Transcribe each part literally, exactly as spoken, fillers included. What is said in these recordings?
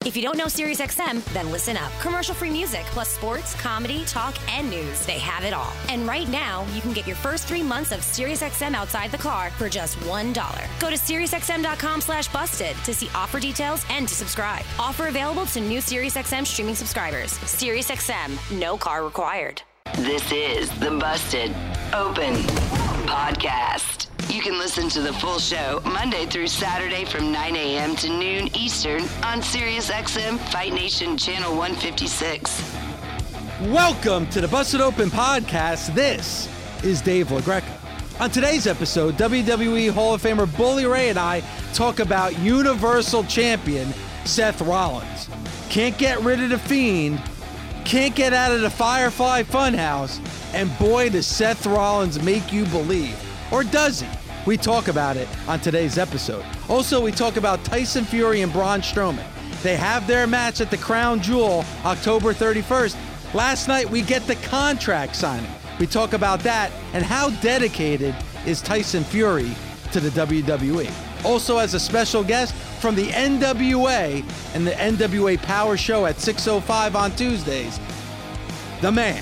If you don't know SiriusXM, then listen up. Commercial-free music, plus sports, comedy, talk, and news. They have it all. And right now, you can get your first three months of SiriusXM outside the car for just one dollar. Go to SiriusXM.com slash busted to see offer details and to subscribe. Offer available to new SiriusXM streaming subscribers. SiriusXM, no car required. This is the Busted Open Podcast. You can listen to the full show Monday through Saturday from nine a.m. to noon Eastern on SiriusXM Fight Nation Channel one fifty-six. Welcome to the Busted Open Podcast. This is Dave LaGreca. On today's episode, W W E Hall of Famer Bully Ray and I talk about Universal Champion Seth Rollins. Can't get rid of the Fiend, can't get out of the Firefly Funhouse, and boy, does Seth Rollins make you believe. Or does he? We talk about it on today's episode. Also, we talk about Tyson Fury and Braun Strowman. They have their match at the Crown Jewel October thirty-first. Last night, we get the contract signing. We talk about that and how dedicated is Tyson Fury to the W W E. Also, as a special guest from the N W A and the N W A Power Show at six oh five on Tuesdays, the man,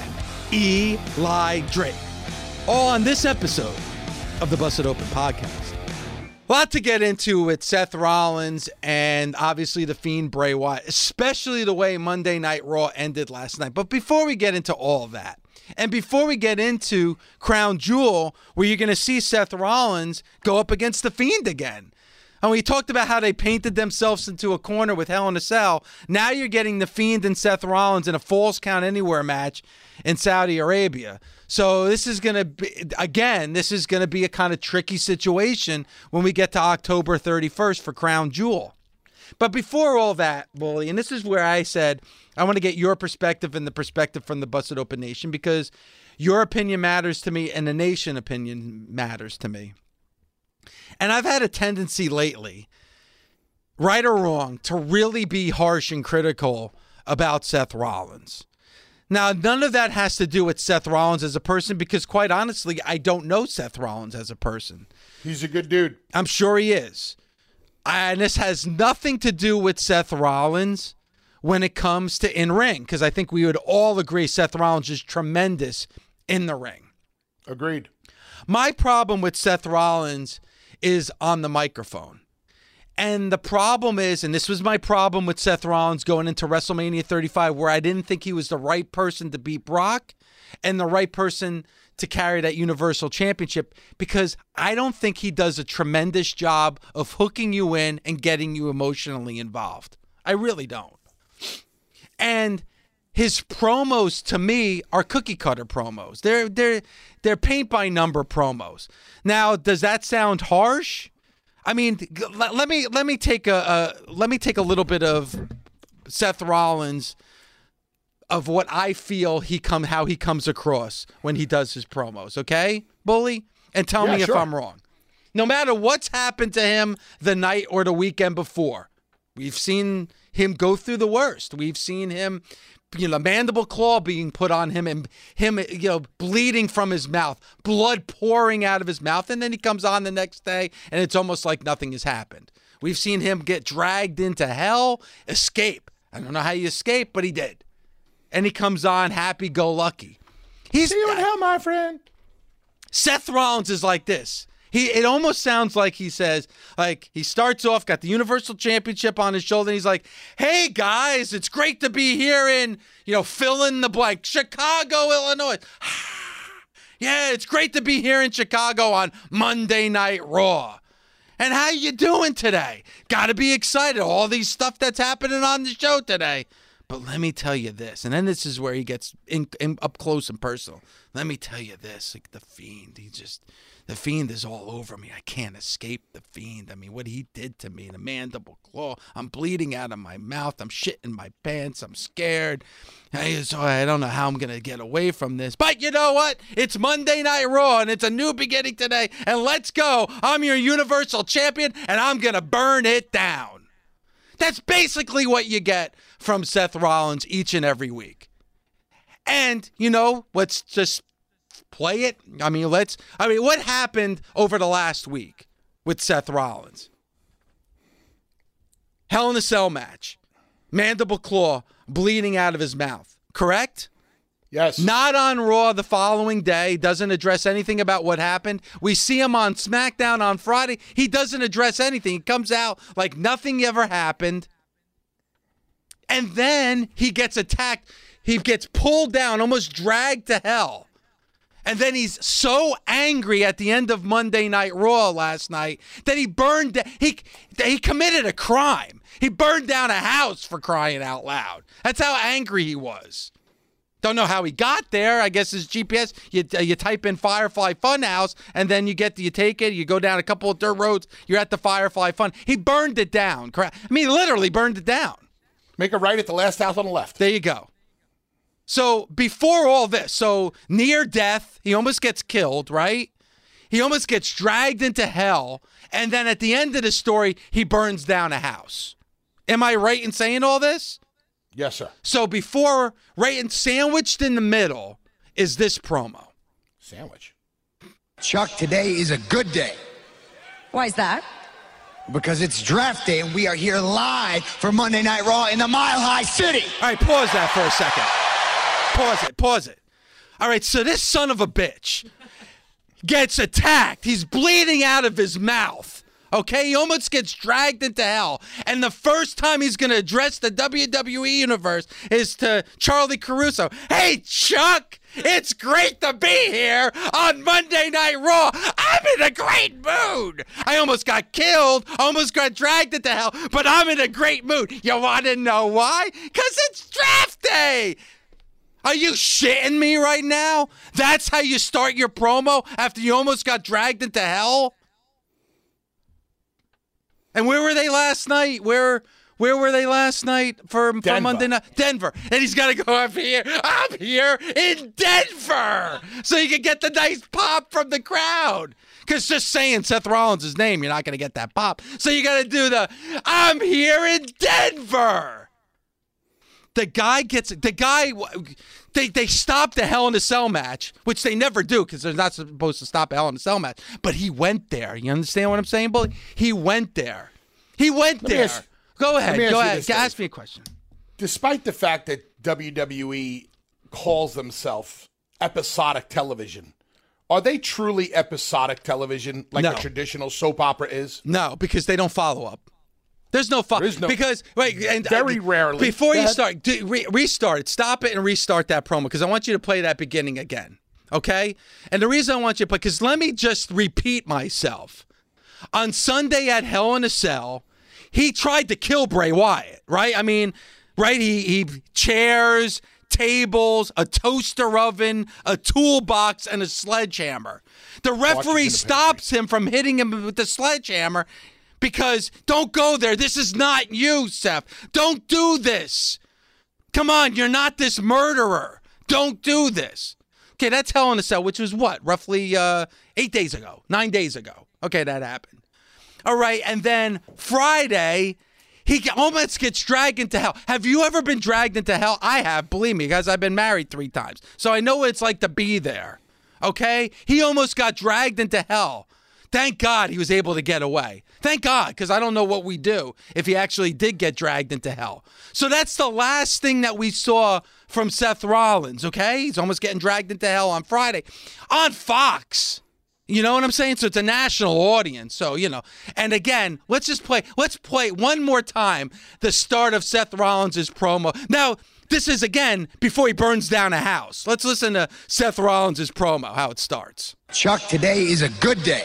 Eli Drake. All on this episode of the Busted Open Podcast. A lot to get into with Seth Rollins and obviously the Fiend Bray Wyatt, especially the way Monday Night Raw ended last night. But before we get into all of that, and before we get into Crown Jewel, where you're going to see Seth Rollins go up against the Fiend again. And we talked about how they painted themselves into a corner with Hell in a Cell. Now you're getting the Fiend and Seth Rollins in a Falls Count Anywhere match in Saudi Arabia. So this is going to be, again, this is going to be a kind of tricky situation when we get to October thirty-first for Crown Jewel. But before all that, Bully, and this is where I said, I want to get your perspective and the perspective from the Busted Open Nation, because your opinion matters to me and the nation opinion matters to me. And I've had a tendency lately, right or wrong, to really be harsh and critical about Seth Rollins. Now, none of that has to do with Seth Rollins as a person, because quite honestly, I don't know Seth Rollins as a person. He's a good dude. I'm sure he is. And this has nothing to do with Seth Rollins when it comes to in-ring, because I think we would all agree Seth Rollins is tremendous in the ring. Agreed. My problem with Seth Rollins is on the microphone. And the problem is, and this was my problem with Seth Rollins going into WrestleMania thirty-five, where I didn't think he was the right person to beat Brock and the right person to carry that Universal Championship, because I don't think he does a tremendous job of hooking you in and getting you emotionally involved. I really don't. And his promos, to me, are cookie cutter promos. They're they're they're paint by number promos. Now, does that sound harsh? I mean, let, let me let me take a, a let me take a little bit of Seth Rollins, of what I feel he come how he comes across when he does his promos. Okay, Bully, and tell yeah, me sure. if I'm wrong. No matter what's happened to him the night or the weekend before, we've seen him go through the worst. We've seen him, you know, mandible claw being put on him and him, you know, bleeding from his mouth, blood pouring out of his mouth. And then he comes on the next day and it's almost like nothing has happened. We've seen him get dragged into hell, escape. I don't know how you escape, but he did. And he comes on happy-go-lucky. He's, See you in hell, my friend. Seth Rollins is like this. He, it almost sounds like he says, like, he starts off, got the Universal Championship on his shoulder, and he's like, hey, guys, it's great to be here in, you know, fill in the blank, Chicago, Illinois. Yeah, it's great to be here in Chicago on Monday Night Raw. And how you doing today? Got to be excited. All these stuff that's happening on the show today. But let me tell you this, and then this is where he gets in, in, up close and personal. Let me tell you this, like the Fiend, he just... The Fiend is all over me. I can't escape the Fiend. I mean, what he did to me, the mandible claw. I'm bleeding out of my mouth. I'm shitting my pants. I'm scared. I, so I don't know how I'm going to get away from this. But you know what? It's Monday Night Raw, and it's a new beginning today. And let's go. I'm your Universal Champion, and I'm going to burn it down. That's basically what you get from Seth Rollins each and every week. And, you know, let's just play it. I mean, let's, I mean, what happened over the last week with Seth Rollins? Hell in a Cell match. mandible claw bleeding out of his mouth. Correct? Yes. Not on Raw the following day. Doesn't address anything about what happened. We see him on SmackDown on Friday. He doesn't address anything. He comes out like nothing ever happened. And then he gets attacked. He gets pulled down, almost dragged to hell. And then he's so angry at the end of Monday Night Raw last night that he burned da- he he committed a crime. He burned down a house, for crying out loud. That's how angry he was. Don't know how he got there. I guess his G P S, you, uh, you type in Firefly Funhouse, and then you get, you take it, you go down a couple of dirt roads, you're at the Firefly Fun. He burned it down. I mean, literally burned it down. Make a right at the last house on the left. There you go. So before all this, so near death, he almost gets killed, right? He almost gets dragged into hell, and then at the end of the story, he burns down a house. Am I right in saying all this? Yes, sir. So before, right, and sandwiched in the middle is this promo. Sandwich. Chuck, today is a good day. Why is that? Because it's draft day and we are here live for Monday Night Raw in the Mile High City. All right, pause that for a second. Pause it, pause it. All right, so this son of a bitch gets attacked. He's bleeding out of his mouth. Okay, he almost gets dragged into hell. And the first time he's going to address the W W E Universe is to Charlie Caruso. Hey, Chuck, it's great to be here on Monday Night Raw. I'm in a great mood. I almost got killed, almost got dragged into hell, but I'm in a great mood. You want to know why? Because it's draft day. Are you shitting me right now? That's how you start your promo after you almost got dragged into hell? And where were they last night? Where where were they last night for, for Monday night? Denver. And he's got to go up here. I'm here in Denver. So you can get the nice pop from the crowd. Because just saying Seth Rollins' name, you're not going to get that pop. So you got to do the, I'm here in Denver. The guy gets, the guy, they, they stopped the Hell in a Cell match, which they never do because they're not supposed to stop a Hell in a Cell match. But he went there. You understand what I'm saying, Bully? He went there. He went Let me there. ask- Go ahead. let me ask Go you ahead. this, Dave. Ask me a question. Despite the fact that W W E calls themselves episodic television, are they truly episodic television like No. a traditional soap opera is? No, because they don't follow up. There's no follow. There is no- because wait, and Very uh, rarely. Before Go you ahead. start, do, re- restart it. Stop it and restart that promo because I want you to play that beginning again. Okay? And the reason I want you to play, because let me just repeat myself. On Sunday at Hell in a Cell, he tried to kill Bray Wyatt, right? I mean, right? He he chairs, tables, a toaster oven, a toolbox, and a sledgehammer. The referee stops him from hitting him with the sledgehammer because don't go there. This is not you, Seth. Don't do this. Come on, you're not this murderer. Don't do this. Okay, that's Hell in a Cell, which was what? Roughly uh, eight days ago, nine days ago. Okay, that happened. All right, and then Friday, he almost gets dragged into hell. Have you ever been dragged into hell? I have, believe me, guys. I've been married three times. So I know what it's like to be there, okay? He almost got dragged into hell. Thank God he was able to get away. Thank God, because I don't know what we'd do if he actually did get dragged into hell. So that's the last thing that we saw from Seth Rollins, okay? He's almost getting dragged into hell on Friday. On Fox. You know what I'm saying? So it's a national audience. So, you know, and again, let's just play, let's play one more time the start of Seth Rollins' promo. Now, this is, again, before he burns down a house. Let's listen to Seth Rollins' promo, how it starts. Chuck, today is a good day.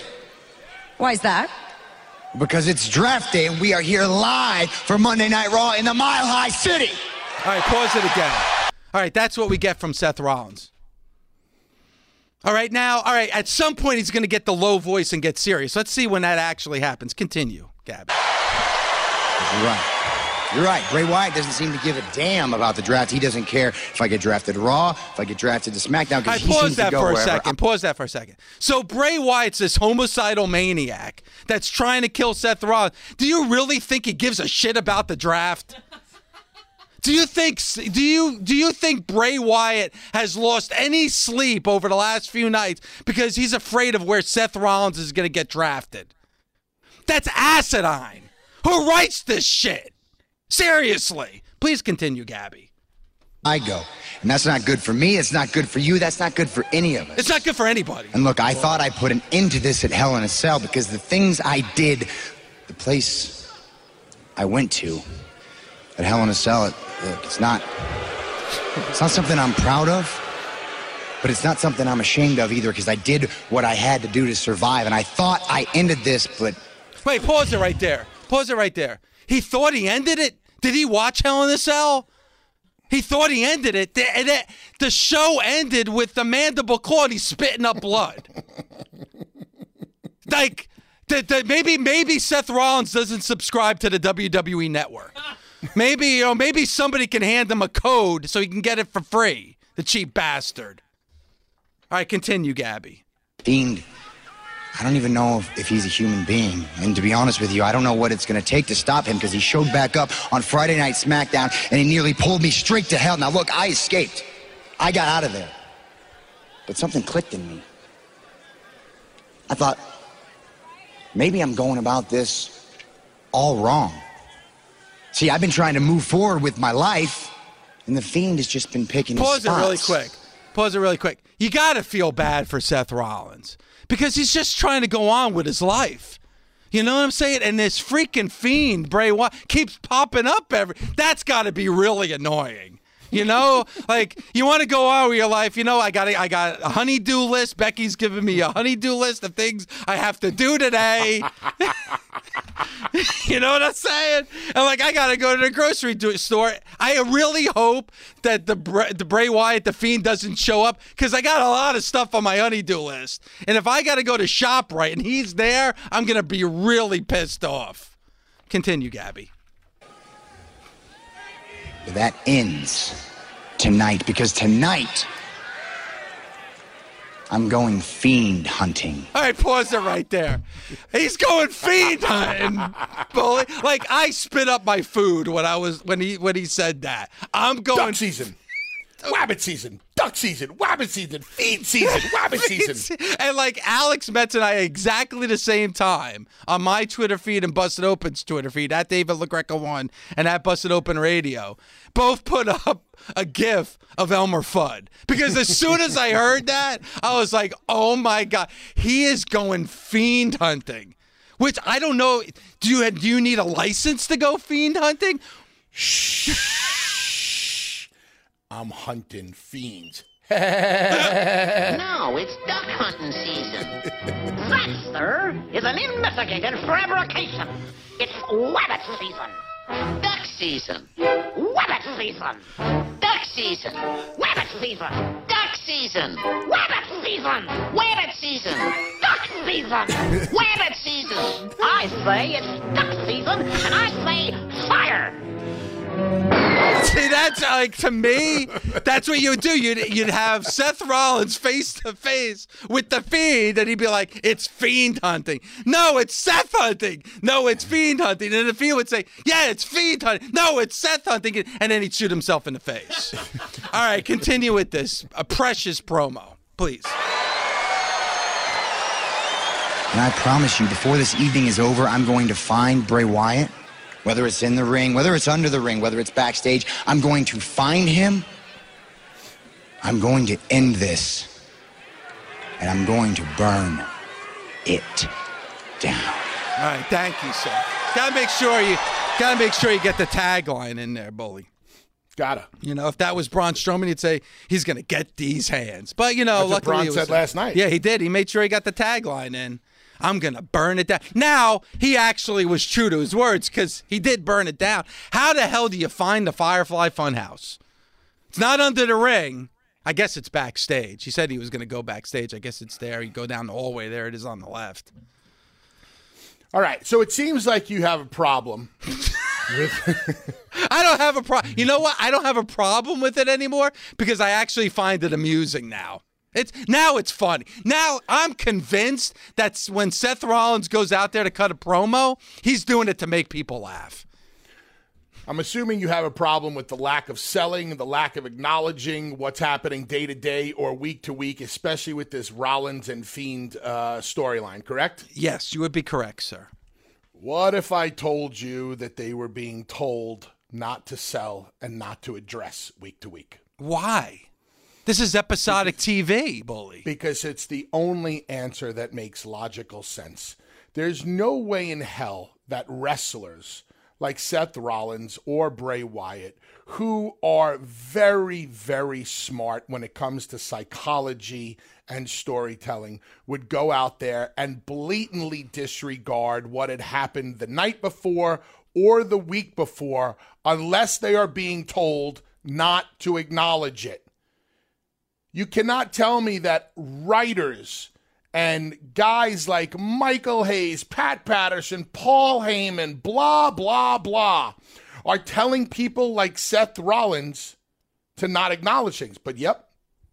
Why is that? Because it's draft day and we are here live for Monday Night Raw in the Mile High City. All right, pause it again. All right, that's what we get from Seth Rollins. All right, now, all right, at some point he's going to get the low voice and get serious. Let's see when that actually happens. Continue, Gabby. You're right. You're right. Bray Wyatt doesn't seem to give a damn about the draft. He doesn't care if I get drafted to Raw, if I get drafted to SmackDown, I because he pause seems to that go for a wherever. second. Pause that for a second. So Bray Wyatt's this homicidal maniac that's trying to kill Seth Rollins. Do you really think he gives a shit about the draft? Do you think do you do you think Bray Wyatt has lost any sleep over the last few nights because he's afraid of where Seth Rollins is going to get drafted? That's asinine. Who writes this shit? Seriously. Please continue, Gabby. I go. And that's not good for me. It's not good for you. That's not good for any of us. It's not good for anybody. And look, I thought I put an end to this at Hell in a Cell because the things I did, the place I went to at Hell in a Cell, it, look, it's not, it's not something I'm proud of, but it's not something I'm ashamed of either because I did what I had to do to survive. And I thought I ended this, but... Wait, pause it right there. Pause it right there. He thought he ended it? Did he watch Hell in a Cell? He thought he ended it. The, the, the show ended with the mandible claw and he's spitting up blood. Like, the, the, maybe maybe Seth Rollins doesn't subscribe to the W W E Network. Maybe, you know, maybe somebody can hand him a code so he can get it for free. The cheap bastard. All right, continue, Gabby. Fiend, I don't even know if, if he's a human being. And to be honest with you, I don't know what it's going to take to stop him because he showed back up on Friday Night SmackDown and he nearly pulled me straight to hell. Now, look, I escaped. I got out of there. But something clicked in me. I thought, maybe I'm going about this all wrong. See, I've been trying to move forward with my life, and the Fiend has just been picking his spots. Pause it really quick. Pause it really quick. You got to feel bad for Seth Rollins. Because he's just trying to go on with his life. You know what I'm saying? And this freaking Fiend, Bray Wyatt, keeps popping up every... That's got to be really annoying. You know? Like, you want to go on with your life. You know, I got a, I got a honey-do list. Becky's giving me a honey-do list of things I have to do today. You know what I'm saying? And, like, I got to go to the grocery do- store. I really hope that the, the Bray Wyatt, the Fiend, doesn't show up because I got a lot of stuff on my honey-do list. And if I got to go to ShopRite and he's there, I'm going to be really pissed off. Continue, Gabby. That ends tonight because tonight I'm going Fiend hunting. All right, pause it right there. He's going Fiend hunting, bully. Like I spit up my food when I was when he when he said that. I'm going Duck season, Wabbit season, Duck season, Wabbit season, Fiend season, Wabbit season. And like Alex Metz and I exactly the same time on my Twitter feed and Busted Open's Twitter feed at David LaGreca one and at Busted Open Radio, both put up a GIF of Elmer Fudd. Because as soon as I heard that, I was like, oh my God, he is going Fiend hunting. Which I don't know, do you, do you need a license to go Fiend hunting? Shh. I'm hunting fiends. No, it's duck hunting season. That, sir, is an investigated fabrication. It's Wabbit season. Duck season. Wabbit season. Duck season. Wabbit season. Duck season. Wabbit season. Wabbit season. Duck season. Wabbit season. I say it's duck season, and I say fire. See, that's like, to me, that's what you would do. You'd, you'd have Seth Rollins face to face with the Fiend, and he'd be like, it's Fiend hunting. No, it's Seth hunting. No, it's Fiend hunting. And the Fiend would say, yeah, it's Fiend hunting. No, it's Seth hunting. And then he'd shoot himself in the face. All right, continue with this. A precious promo, please. And I promise you, before this evening is over, I'm going to find Bray Wyatt. Whether it's in the ring, whether it's under the ring, whether it's backstage, I'm going to find him. I'm going to end this. And I'm going to burn it down. All right, thank you, sir. Gotta make sure you gotta make sure you get the tagline in there, bully. Gotta. You know, if that was Braun Strowman, he'd say he's gonna get these hands. But you know, That's what luckily Braun it was, said last night. Yeah, he did. He made sure he got the tagline in. I'm going to burn it down. Now, he actually was true to his words because he did burn it down. How the hell do you find the Firefly Funhouse? It's not under the ring. I guess it's backstage. He said he was going to go backstage. I guess it's there. You go down the hallway. There it is on the left. All right. So it seems like you have a problem with... I don't have a problem. You know what? I don't have a problem with it anymore because I actually find it amusing now. It's now it's funny. Now I'm convinced that when Seth Rollins goes out there to cut a promo, he's doing it to make people laugh. I'm assuming you have a problem with the lack of selling, the lack of acknowledging what's happening day to day or week to week, especially with this Rollins and Fiend uh, storyline, correct? Yes, you would be correct, sir. What if I told you that they were being told not to sell and not to address week to week. Why? This is episodic T V, Bully. Because it's the only answer that makes logical sense. There's no way in hell that wrestlers like Seth Rollins or Bray Wyatt, who are very, very smart when it comes to psychology and storytelling, would go out there and blatantly disregard what had happened the night before or the week before unless they are being told not to acknowledge it. You cannot tell me that writers and guys like Michael Hayes, Pat Patterson, Paul Heyman, blah, blah, blah, are telling people like Seth Rollins to not acknowledge things. But yep,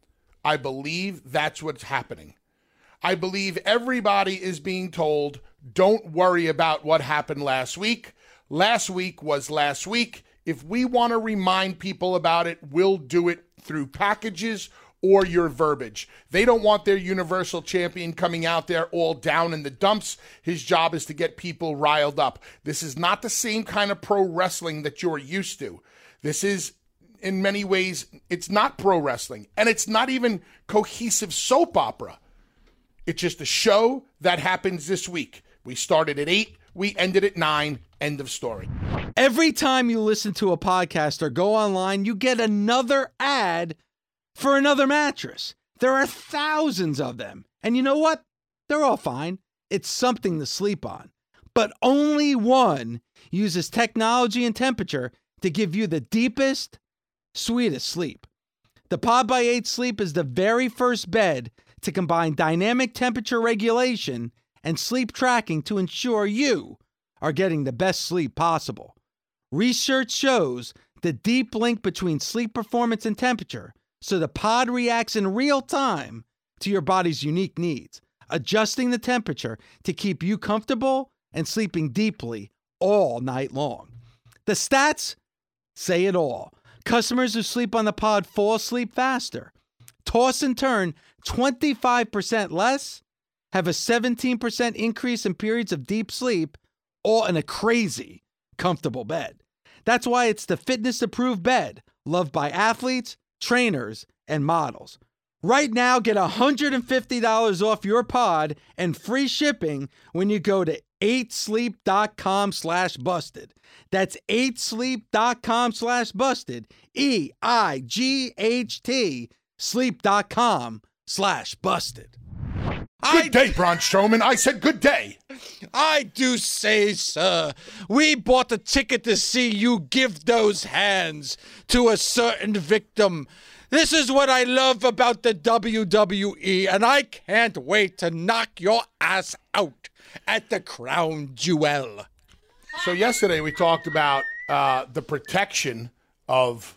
I believe that's what's happening. I believe everybody is being told, don't worry about what happened last week. Last week was last week. If we want to remind people about it, we'll do it through packages or your verbiage. They don't want their Universal Champion coming out there all down in the dumps. His job is to get people riled up. This is not the same kind of pro wrestling that you're used to. This is, in many ways, it's not pro wrestling. And it's not even cohesive soap opera. It's just a show that happens this week. We started at eight, we ended at nine, end of story. Every time you listen to a podcast or go online, you get another ad for another mattress. There are thousands of them. And you know what? They're all fine. It's something to sleep on. But only one uses technology and temperature to give you the deepest, sweetest sleep. The Pod by eight Sleep is the very first bed to combine dynamic temperature regulation and sleep tracking to ensure you are getting the best sleep possible. Research shows the deep link between sleep performance and temperature, so the pod reacts in real time to your body's unique needs, adjusting the temperature to keep you comfortable and sleeping deeply all night long. The stats say it all. Customers who sleep on the pod fall asleep faster, toss and turn twenty-five percent less, have a seventeen percent increase in periods of deep sleep, all in a crazy comfortable bed. That's why it's the fitness-approved bed loved by athletes, trainers, and models. Right now, get one hundred fifty dollars off your pod and free shipping when you go to eight sleep dot com slash busted. That's eight sleep dot com slash busted. E I G H T sleep dot com slash busted. Good I, day, Braun Strowman. I said good day. I do say, sir, we bought the ticket to see you give those hands to a certain victim. This is what I love about the W W E, and I can't wait to knock your ass out at the Crown Jewel. So yesterday we talked about uh, the protection of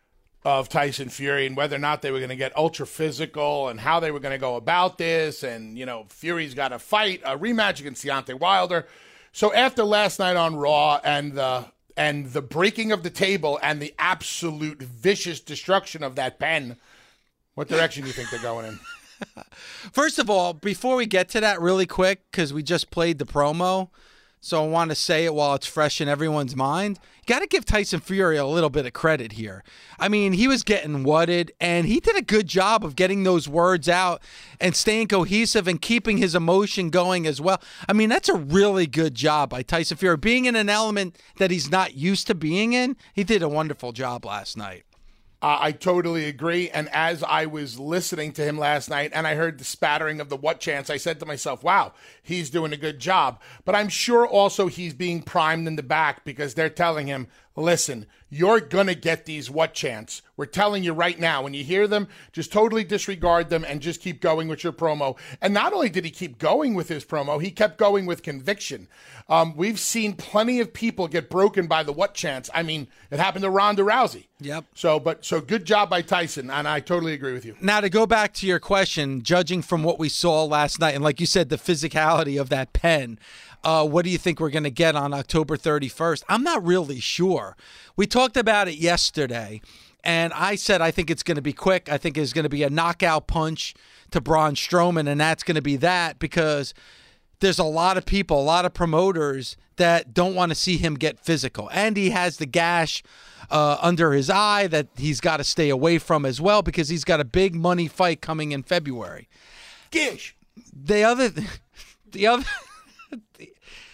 of Tyson Fury and whether or not they were going to get ultra physical and how they were going to go about this. And, you know, Fury's got to fight a rematch against Deontay Wilder. So after last night on Raw and the and the breaking of the table and the absolute vicious destruction of that pen, what direction do you think they're going in? First of all, before we get to that really quick, because we just played the promo, so I want to say it while it's fresh in everyone's mind. You got to give Tyson Fury a little bit of credit here. I mean, he was getting wutted, and he did a good job of getting those words out and staying cohesive and keeping his emotion going as well. I mean, that's a really good job by Tyson Fury. Being in an element that he's not used to being in, he did a wonderful job last night. Uh, I totally agree. And as I was listening to him last night and I heard the spattering of the what chants, I said to myself, wow, he's doing a good job. But I'm sure also he's being primed in the back because they're telling him, listen, you're going to get these what chants. We're telling you right now, when you hear them, just totally disregard them and just keep going with your promo. And not only did he keep going with his promo, he kept going with conviction. Um, we've seen plenty of people get broken by the what chants. I mean, it happened to Ronda Rousey. Yep. So, but so good job by Tyson, and I totally agree with you. Now, to go back to your question, judging from what we saw last night, and like you said, the physicality of that pen, uh, what do you think we're going to get on October thirty-first? I'm not really sure. We talked about it yesterday, and I said I think it's going to be quick. I think it's going to be a knockout punch to Braun Strowman, and that's going to be that because there's a lot of people, a lot of promoters that don't want to see him get physical. And he has the gash uh, under his eye that he's got to stay away from as well because he's got a big money fight coming in February. Gish. The other, the other, the,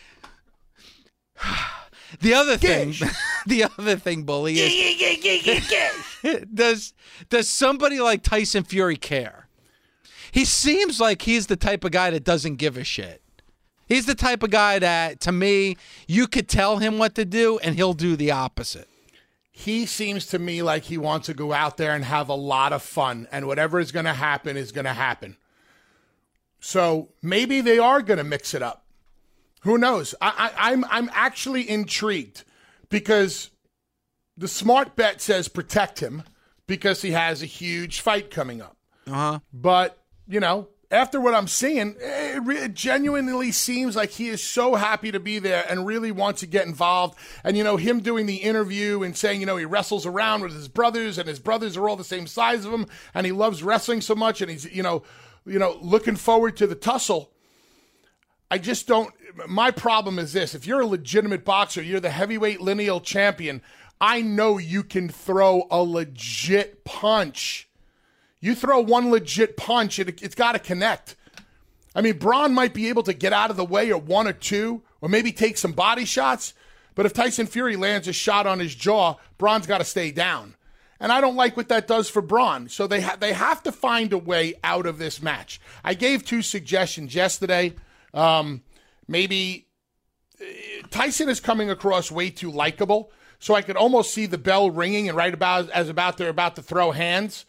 the other thing, the other thing, Bully, is does does somebody like Tyson Fury care? He seems like he's the type of guy that doesn't give a shit. He's the type of guy that, to me, you could tell him what to do and he'll do the opposite. He seems to me like he wants to go out there and have a lot of fun, and whatever is going to happen is going to happen. So maybe they are going to mix it up. Who knows? I, I, I'm I'm actually intrigued because the smart bet says protect him because he has a huge fight coming up. Uh-huh. But, you know, after what I'm seeing, it, re- it genuinely seems like he is so happy to be there and really wants to get involved. And, you know, him doing the interview and saying, you know, he wrestles around with his brothers and his brothers are all the same size of him and he loves wrestling so much and he's, you know, you know, looking forward to the tussle. I just don't, my problem is this. If you're a legitimate boxer, you're the heavyweight lineal champion, I know you can throw a legit punch. You throw one legit punch, it, it's got to connect. I mean, Braun might be able to get out of the way or one or two, or maybe take some body shots, but if Tyson Fury lands a shot on his jaw, Braun's got to stay down. And I don't like what that does for Braun. So they, ha- they have to find a way out of this match. I gave two suggestions yesterday. Um, maybe uh, Tyson is coming across way too likable, so I could almost see the bell ringing and right about as about they're about to throw hands.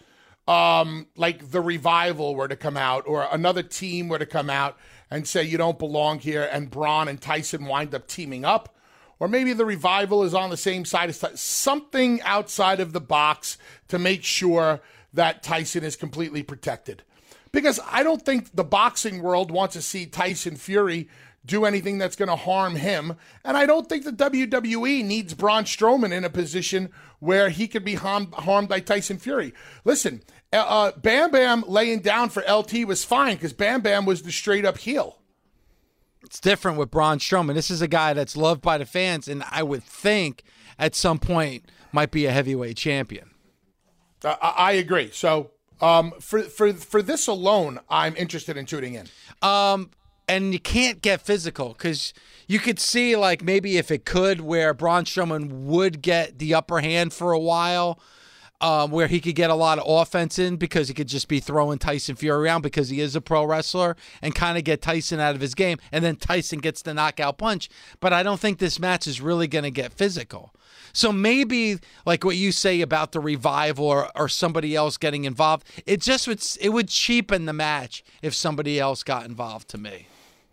Um, like the Revival were to come out or another team were to come out and say you don't belong here and Braun and Tyson wind up teaming up. Or maybe the Revival is on the same side as Tyson. Something outside of the box to make sure that Tyson is completely protected. Because I don't think the boxing world wants to see Tyson Fury do anything that's going to harm him. And I don't think the W W E needs Braun Strowman in a position where he could be harmed, harmed by Tyson Fury. Listen, uh, Bam Bam laying down for L T was fine because Bam Bam was the straight-up heel. It's different with Braun Strowman. This is a guy that's loved by the fans, and I would think at some point might be a heavyweight champion. Uh, I, I agree. So um, for, for, for this alone, I'm interested in tuning in. Um, and you can't get physical because you could see, like, maybe if it could, where Braun Strowman would get the upper hand for a while, um, where he could get a lot of offense in because he could just be throwing Tyson Fury around because he is a pro wrestler and kind of get Tyson out of his game. And then Tyson gets the knockout punch. But I don't think this match is really going to get physical. So maybe like what you say about the Revival or, or somebody else getting involved, it just would, it would cheapen the match if somebody else got involved to me.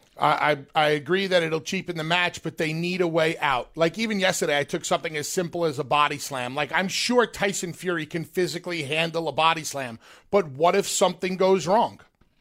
I, I agree that it'll cheapen the match, but they need a way out. Like even yesterday, I took something as simple as a body slam. Like I'm sure Tyson Fury can physically handle a body slam, but what if something goes wrong?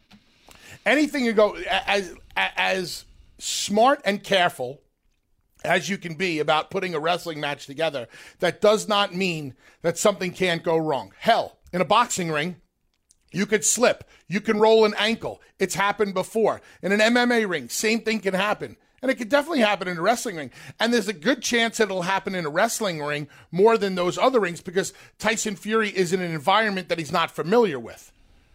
Anything you go as as smart and careful as you can be about putting a wrestling match together, that does not mean that something can't go wrong. Hell, in a boxing ring, you could slip. You can roll an ankle. It's happened before. In an M M A ring, same thing can happen. And it could definitely happen in a wrestling ring. And there's a good chance that it'll happen in a wrestling ring more than those other rings because Tyson Fury is in an environment that he's not familiar with.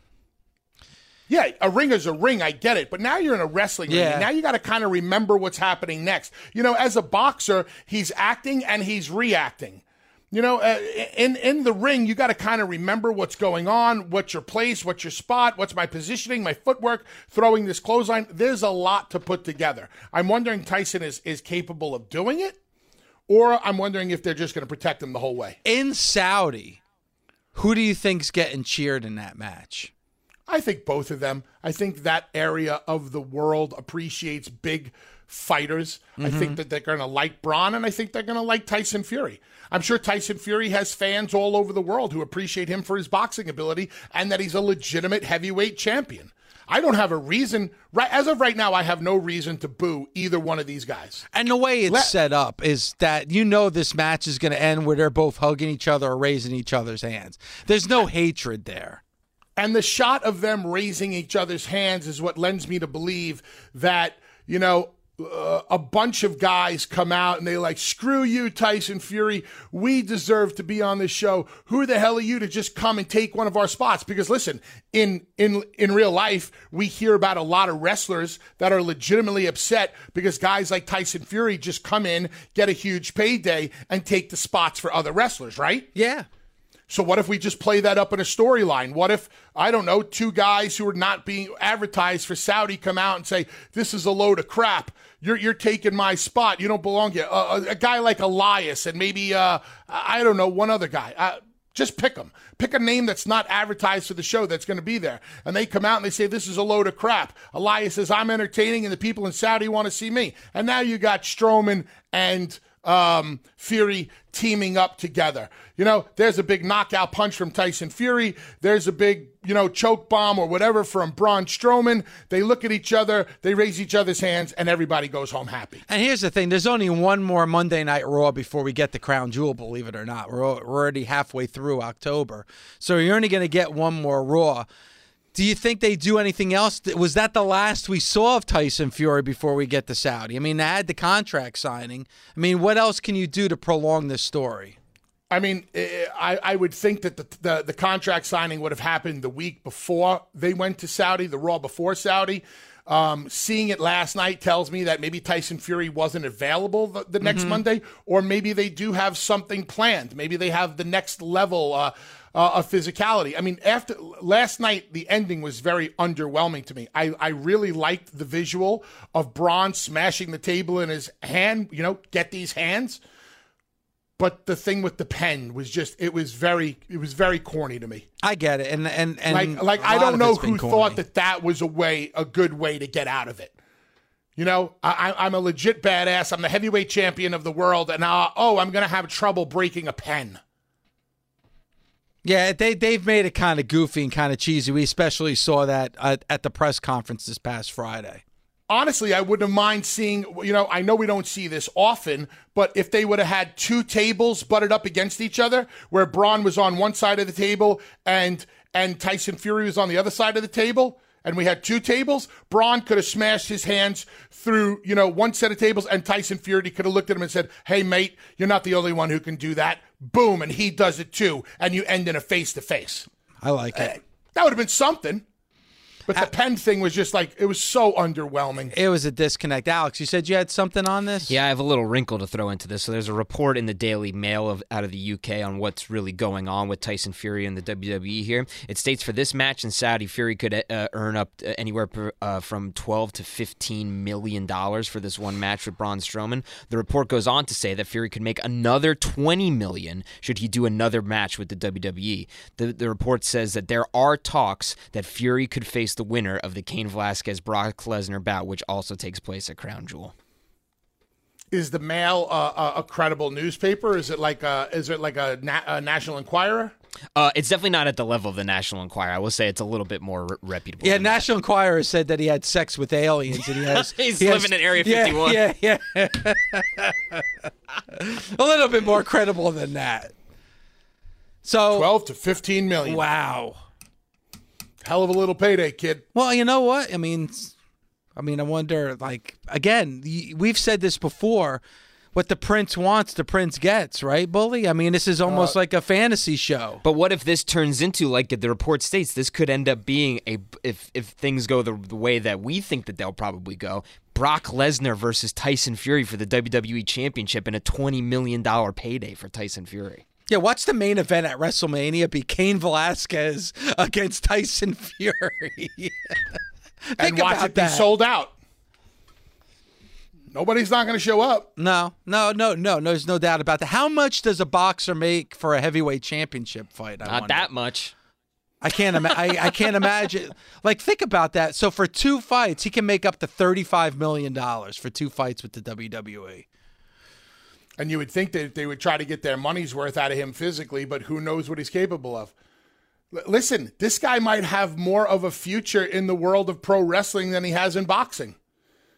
Yeah, a ring is a ring, I get it. But now you're in a wrestling yeah. ring. And now you got to kind of remember what's happening next. You know, as a boxer, he's acting and he's reacting. You know, uh, in, in the ring, you got to kind of remember what's going on, what's your place, what's your spot, what's my positioning, my footwork, throwing this clothesline. There's a lot to put together. I'm wondering Tyson is, is capable of doing it, or I'm wondering if they're just going to protect him the whole way. In Saudi, who do you think's getting cheered in that match? I think both of them. I think that area of the world appreciates big fighters. Mm-hmm. I think that they're going to like Braun, and I think they're going to like Tyson Fury. I'm sure Tyson Fury has fans all over the world who appreciate him for his boxing ability and that he's a legitimate heavyweight champion. I don't have a reason, right as of right now, I have no reason to boo either one of these guys. And the way it's Let- set up is that you know this match is going to end where they're both hugging each other or raising each other's hands. There's no hatred there. And the shot of them raising each other's hands is what lends me to believe that, you know, uh, a bunch of guys come out and they like, screw you, Tyson Fury. We deserve to be on this show. Who the hell are you to just come and take one of our spots? Because listen, in in in real life, we hear about a lot of wrestlers that are legitimately upset because guys like Tyson Fury just come in, get a huge payday, and take the spots for other wrestlers, right? Yeah. So what if we just play that up in a storyline? What if, I don't know, two guys who are not being advertised for Saudi come out and say, this is a load of crap. You're you're taking my spot. You don't belong here. Uh, a guy like Elias and maybe, uh, I don't know, one other guy. Uh, just pick them. Pick a name that's not advertised for the show that's going to be there. And they come out and they say, this is a load of crap. Elias says, I'm entertaining and the people in Saudi want to see me. And now you got Strowman and um, Fury teaming up together. You know, there's a big knockout punch from Tyson Fury. There's a big, you know, choke bomb or whatever from Braun Strowman. They look at each other, they raise each other's hands, and everybody goes home happy. And here's the thing. There's only one more Monday Night Raw before we get the Crown Jewel, believe it or not. We're, we're already halfway through October. So you're only going to get one more Raw. Do you think they do anything else? Was that the last we saw of Tyson Fury before we get to Saudi? I mean, they had the contract signing. I mean, what else can you do to prolong this story? I mean, I, I would think that the, the the contract signing would have happened the week before they went to Saudi, the Raw before Saudi. Um, seeing it last night tells me that maybe Tyson Fury wasn't available the, the next mm-hmm. Monday, or maybe they do have something planned. Maybe they have the next level uh, uh, of physicality. I mean, after last night, the ending was very underwhelming to me. I, I really liked the visual of Braun smashing the table in his hand, you know, get these hands. But the thing with the pen was just, it was very, it was very corny to me. I get it. And, and, and like, like I don't know who thought that that was a way, a good way to get out of it. You know, I, I'm a legit badass. I'm the heavyweight champion of the world. And, uh, oh, I'm going to have trouble breaking a pen. Yeah, they, they've made it kind of goofy and kind of cheesy. We especially saw that at, at the press conference this past Friday. Honestly, I wouldn't mind seeing, you know, I know we don't see this often, but if they would have had two tables butted up against each other, where Braun was on one side of the table and and Tyson Fury was on the other side of the table, and we had two tables, Braun could have smashed his hands through, you know, one set of tables, and Tyson Fury could have looked at him and said, hey, mate, you're not the only one who can do that. Boom, and he does it too, and you end in a face-to-face. I like it. Uh, that would have been something. But the pen thing was just like, it was so underwhelming. It was a disconnect. Alex, you said you had something on this? Yeah, I have a little wrinkle to throw into this. So there's a report in the Daily Mail of out of the U K on what's really going on with Tyson Fury and the W W E here. It states for this match in Saudi, Fury could uh, earn up anywhere per, uh, from twelve to fifteen million dollars for this one match with Braun Strowman. The report goes on to say that Fury could make another twenty million dollars should he do another match with the W W E. The, the report says that there are talks that Fury could face the winner of the Cain Velasquez-Brock Lesnar bout, which also takes place at Crown Jewel. Is the Mail uh, a credible newspaper? Is it like a, is it like a, na- a National Enquirer? Uh, it's definitely not at the level of the National Enquirer. I will say it's a little bit more re- reputable. Yeah, National that. Enquirer said that he had sex with aliens, and he has he's he living has, in Area fifty-one. Yeah, yeah, yeah. A little bit more credible than that. So twelve to fifteen million. Wow. Hell of a little payday, kid. Well, you know what? I mean, I mean, I wonder, like, again, we've said this before, what the prince wants, the prince gets, right, Bully? I mean, this is almost uh, like a fantasy show. But what if this turns into, like the report states, this could end up being, a if, if things go the, the way that we think that they'll probably go, Brock Lesnar versus Tyson Fury for the W W E Championship and a twenty million dollars payday for Tyson Fury. Yeah, watch the main event at WrestleMania be Cain Velasquez against Tyson Fury. And watch it be sold out. Nobody's not going to show up. No, no, no, no. There's no doubt about that. How much does a boxer make for a heavyweight championship fight? I not wonder. that much. I can't. Ima- I, I can't imagine. Like, think about that. So for two fights, he can make up to thirty-five million dollars for two fights with the W W E. And you would think that they would try to get their money's worth out of him physically, but who knows what he's capable of. L- listen, this guy might have more of a future in the world of pro wrestling than he has in boxing.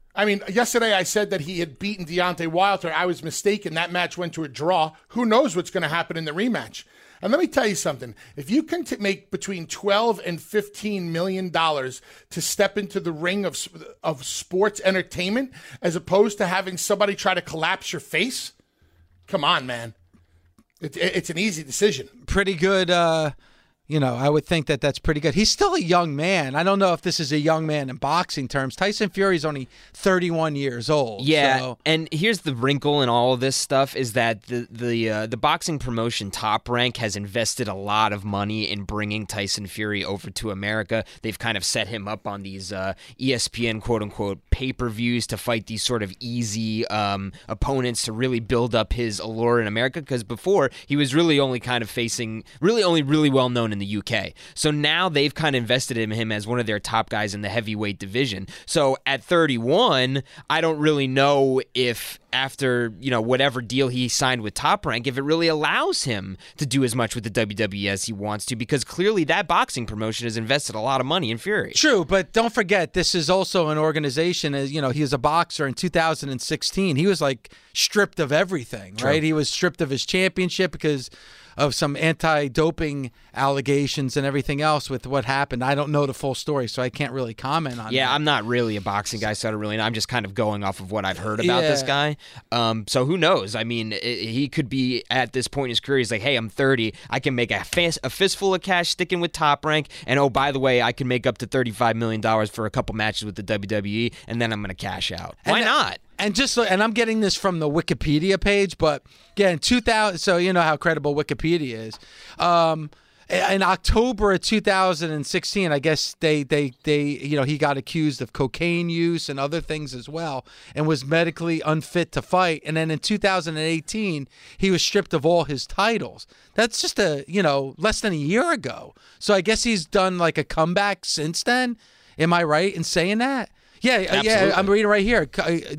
I mean, yesterday I said that he had beaten Deontay Wilder. I was mistaken. That match went to a draw. Who knows what's going to happen in the rematch? And let me tell you something. If you can t- make between twelve and fifteen million dollars to step into the ring of of sports entertainment, as opposed to having somebody try to collapse your face, come on, man. It, it, it's an easy decision. Pretty good. Uh, you know, I would think that that's pretty good. He's still a young man. I don't know if this is a young man in boxing terms. Tyson Fury's only thirty-one years old. Yeah, so. And here's the wrinkle in all of this stuff is that the the uh, the boxing promotion Top Rank has invested a lot of money in bringing Tyson Fury over to America. They've kind of set him up on these uh, E S P N quote-unquote pay-per-views to fight these sort of easy um, opponents to really build up his allure in America, because before he was really only kind of facing, really only really well-known in the U K. So now they've kind of invested in him as one of their top guys in the heavyweight division. So at thirty-one, I don't really know if after, you know, whatever deal he signed with Top Rank, if it really allows him to do as much with the W W E as he wants to, because clearly that boxing promotion has invested a lot of money in Fury. True, but don't forget, this is also an organization, as you know, he was a boxer in two thousand sixteen. He was like stripped of everything, True. right? He was stripped of his championship because of some anti-doping allegations and everything else with what happened. I don't know the full story, so I can't really comment on yeah, that. Yeah, I'm not really a boxing guy, so I don't really know. I'm just kind of going off of what I've heard about Yeah. this guy. Um, so who knows? I mean, it, he could be at this point in his career, he's like, hey, I'm thirty. I can make a, fast, a fistful of cash sticking with Top Rank, and oh, by the way, I can make up to thirty-five million dollars for a couple matches with the W W E, and then I'm going to cash out. Why And- not? And just so, and I'm getting this from the Wikipedia page, but again, two thousand. So you know how credible Wikipedia is. Um, in October of two thousand sixteen, I guess they, they, they, you know, he got accused of cocaine use and other things as well, and was medically unfit to fight. And then in two thousand eighteen, he was stripped of all his titles. That's just a, you know, less than a year ago. So I guess he's done like a comeback since then. Am I right in saying that? Yeah, uh, yeah. I'm reading right here.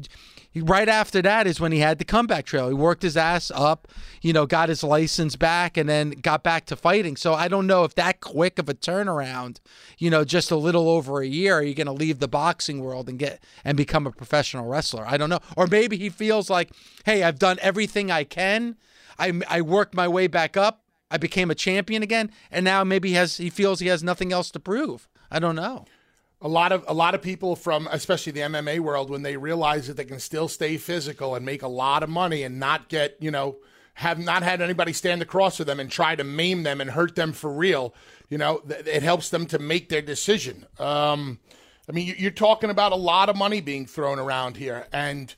Right after that is when he had the comeback trail. He worked his ass up, you know, got his license back, and then got back to fighting. So I don't know if that quick of a turnaround, you know, just a little over a year, are you going to leave the boxing world and get and become a professional wrestler? I don't know. Or maybe he feels like, hey, I've done everything I can. I, I worked my way back up. I became a champion again, and now maybe he has he feels he has nothing else to prove. I don't know. A lot of a lot of people from, especially the M M A world, when they realize that they can still stay physical and make a lot of money and not get, you know, have not had anybody stand across with them and try to maim them and hurt them for real, you know, th- it helps them to make their decision. Um, I mean, you're talking about a lot of money being thrown around here, and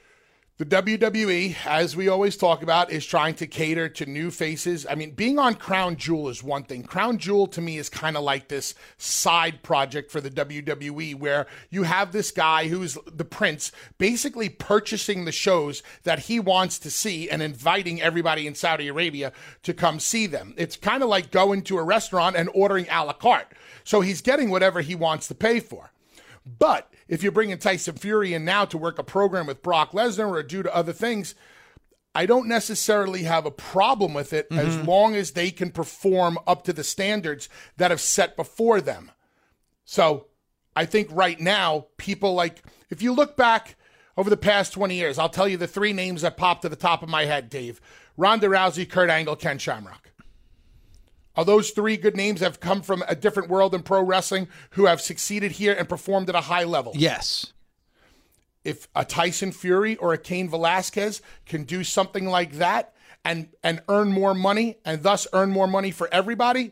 the W W E, as we always talk about, is trying to cater to new faces. I mean, being on Crown Jewel is one thing. Crown Jewel, to me, is kind of like this side project for the W W E, where you have this guy who's the prince basically purchasing the shows that he wants to see and inviting everybody in Saudi Arabia to come see them. It's kind of like going to a restaurant and ordering a la carte. So he's getting whatever he wants to pay for. But if you're bringing Tyson Fury in now to work a program with Brock Lesnar or due to other things, I don't necessarily have a problem with it mm-hmm. as long as they can perform up to the standards that have set before them. So I think right now, people like, if you look back over the past twenty years, I'll tell you the three names that popped to the top of my head, Dave. Ronda Rousey, Kurt Angle, Ken Shamrock. Are those three good names that have come from a different world in pro wrestling who have succeeded here and performed at a high level? Yes. If a Tyson Fury or a Cain Velasquez can do something like that and, and earn more money and thus earn more money for everybody.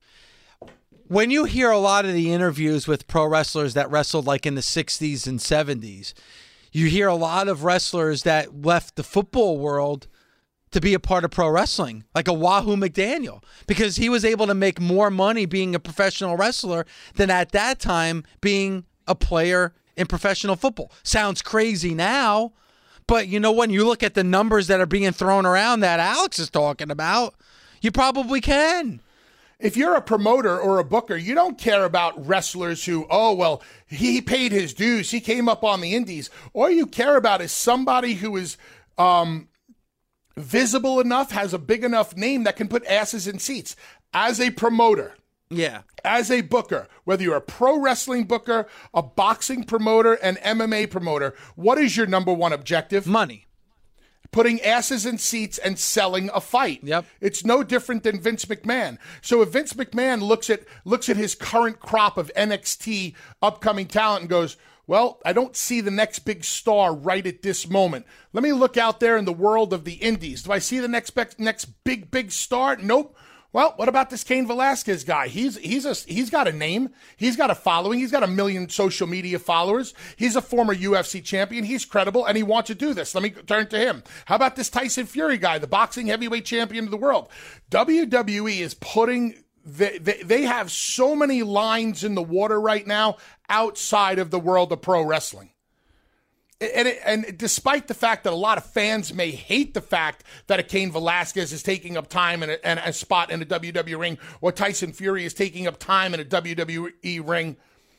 When you hear a lot of the interviews with pro wrestlers that wrestled like in the sixties and seventies, you hear a lot of wrestlers that left the football world to be a part of pro wrestling, like a Wahoo McDaniel, because he was able to make more money being a professional wrestler than at that time being a player in professional football. Sounds crazy now, but you know, when you look at the numbers that are being thrown around that Alex is talking about, you probably can. If you're a promoter or a booker, you don't care about wrestlers who, oh, well, he paid his dues, he came up on the indies. All you care about is somebody who is um, visible enough, has a big enough name that can put asses in seats. As a promoter, Yeah. As a booker, whether you're a pro wrestling booker, a boxing promoter, an M M A promoter, what is your number one objective? Money. Putting asses in seats and selling a fight. Yep. It's no different than Vince McMahon. So if Vince McMahon looks at looks at his current crop of N X T upcoming talent and goes, well, I don't see the next big star right at this moment. Let me look out there in the world of the indies. Do I see the next next big, big star? Nope. Well, what about this Cain Velasquez guy? He's he's a he's got a name. He's got a following. He's got a million social media followers. He's a former U F C champion. He's credible, and he wants to do this. Let me turn to him. How about this Tyson Fury guy, the boxing heavyweight champion of the world? W W E is putting they, they, they have so many lines in the water right now outside of the world of pro wrestling. And, it, and despite the fact that a lot of fans may hate the fact that a Cain Velasquez is taking up time in a, in a spot in a W W E ring, or Tyson Fury is taking up time in a W W E ring,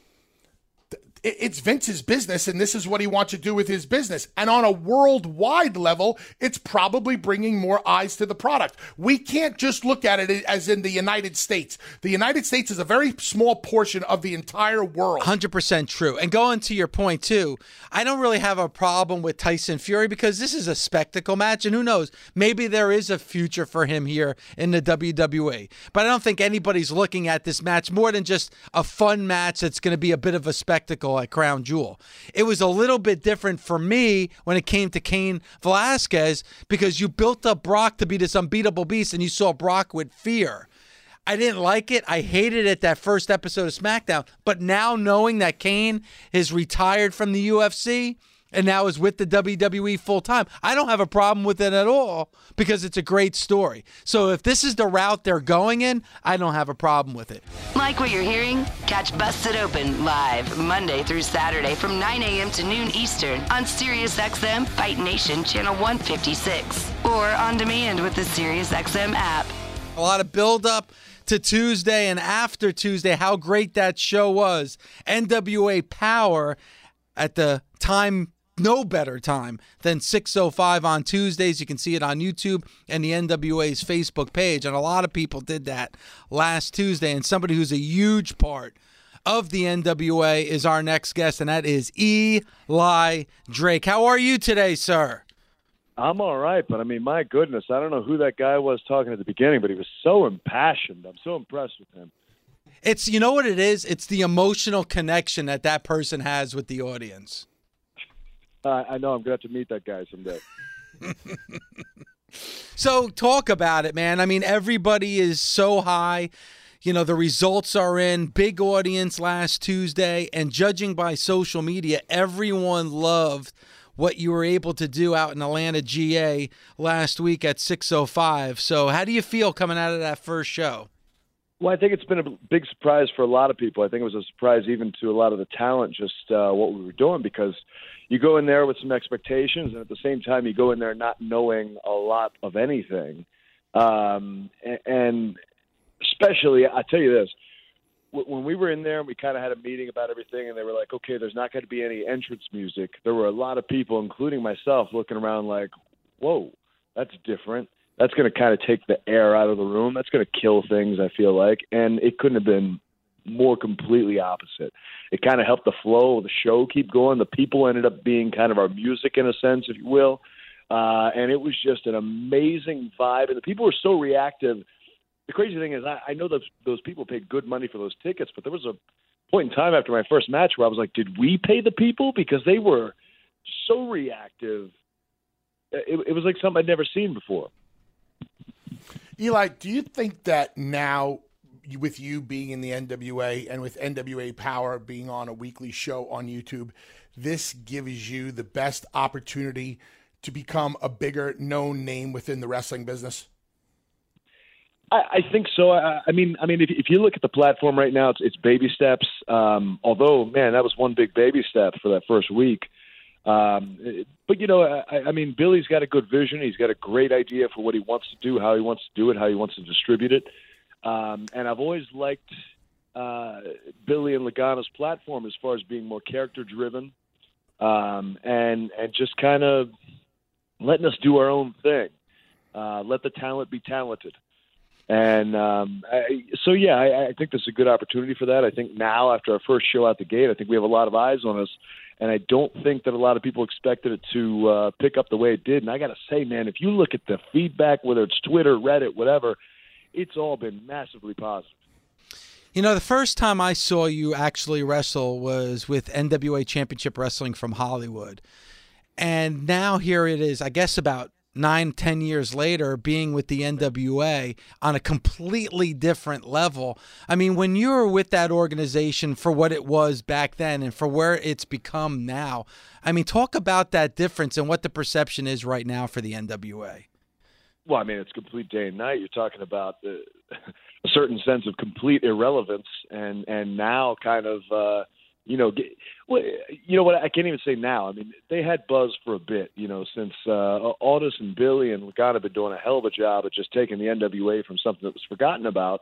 it's Vince's business, and this is what he wants to do with his business. And on a worldwide level, it's probably bringing more eyes to the product. We can't just look at it as in the United States. The United States is a very small portion of the entire world. one hundred percent true. And going to your point, too, I don't really have a problem with Tyson Fury because this is a spectacle match, and who knows, maybe there is a future for him here in the W W E. But I don't think anybody's looking at this match more than just a fun match that's going to be a bit of a spectacle at Crown Jewel. It was a little bit different for me when it came to Cain Velasquez because you built up Brock to be this unbeatable beast and you saw Brock with fear. I didn't like it. I hated it that first episode of SmackDown. But now knowing that Cain is retired from the U F C and now is with the W W E full time, I don't have a problem with it at all because it's a great story. So if this is the route they're going in, I don't have a problem with it. Like what you're hearing? Catch Busted Open live Monday through Saturday from nine a.m. to noon Eastern on SiriusXM Fight Nation Channel one fifty-six or on demand with the SiriusXM app. A lot of build-up to Tuesday and after Tuesday, how great that show was. N W A Power at the time, no better time than six oh five on Tuesdays. You can see it on YouTube and the N W A's Facebook page. And a lot of people did that last Tuesday. And somebody who's a huge part of the N W A is our next guest, and that is Eli Drake. How are you today, sir? I'm all right, but I mean, my goodness, I don't know who that guy was talking at the beginning, but he was so impassioned. I'm so impressed with him. It's, you know what it is? It's the emotional connection that that person has with the audience. Uh, I know. I'm going to have to meet that guy someday. So talk about it, man. I mean, everybody is so high. You know, the results are in. Big audience last Tuesday. And judging by social media, everyone loved what you were able to do out in Atlanta, G A last week at six oh five. So how do you feel coming out of that first show? Well, I think it's been a big surprise for a lot of people. I think it was a surprise even to a lot of the talent, just uh, what we were doing, because you go in there with some expectations, and at the same time you go in there not knowing a lot of anything. Um, and especially, I tell you this, when we were in there and we kind of had a meeting about everything, and they were like, okay, there's not going to be any entrance music, there were a lot of people, including myself, looking around like, whoa, that's different. That's going to kind of take the air out of the room. That's going to kill things, I feel like. And it couldn't have been more completely opposite. It kind of helped the flow of the show keep going. The people ended up being kind of our music in a sense, if you will. Uh, and it was just an amazing vibe. And the people were so reactive. The crazy thing is I, I know those, those people paid good money for those tickets, but there was a point in time after my first match where I was like, did we pay the people? Because they were so reactive. It, it was like something I'd never seen before. Eli, do you think that now, with you being in the N W A and with N W A Power being on a weekly show on YouTube, this gives you the best opportunity to become a bigger known name within the wrestling business? I, I think so. I, I mean, I mean, if, if you look at the platform right now, it's, it's baby steps. Um, although, man, that was one big baby step for that first week. Um, but, you know, I, I mean, Billy's got a good vision. He's got a great idea for what he wants to do, how he wants to do it, how he wants to distribute it. Um, and I've always liked uh, Billy and Lagana's platform as far as being more character-driven um, and and just kind of letting us do our own thing. Uh, let the talent be talented. And um, I, so, yeah, I, I think this is a good opportunity for that. I think now, after our first show out the gate, I think we have a lot of eyes on us. And I don't think that a lot of people expected it to uh, pick up the way it did. And I got to say, man, if you look at the feedback, whether it's Twitter, Reddit, whatever, it's all been massively positive. You know, the first time I saw you actually wrestle was with N W A Championship Wrestling from Hollywood. And now here it is, I guess about nine, ten years later, being with the N W A on a completely different level. I mean, when you were with that organization for what it was back then and for where it's become now, I mean, talk about that difference and what the perception is right now for the N W A. Well, I mean, it's complete day and night. You're talking about the, a certain sense of complete irrelevance, and, and now kind of, uh, you know, get, well, you know what? I can't even say now. I mean, they had buzz for a bit, you know, since uh, Aldis and Billy and Lagana have been doing a hell of a job at just taking the N W A from something that was forgotten about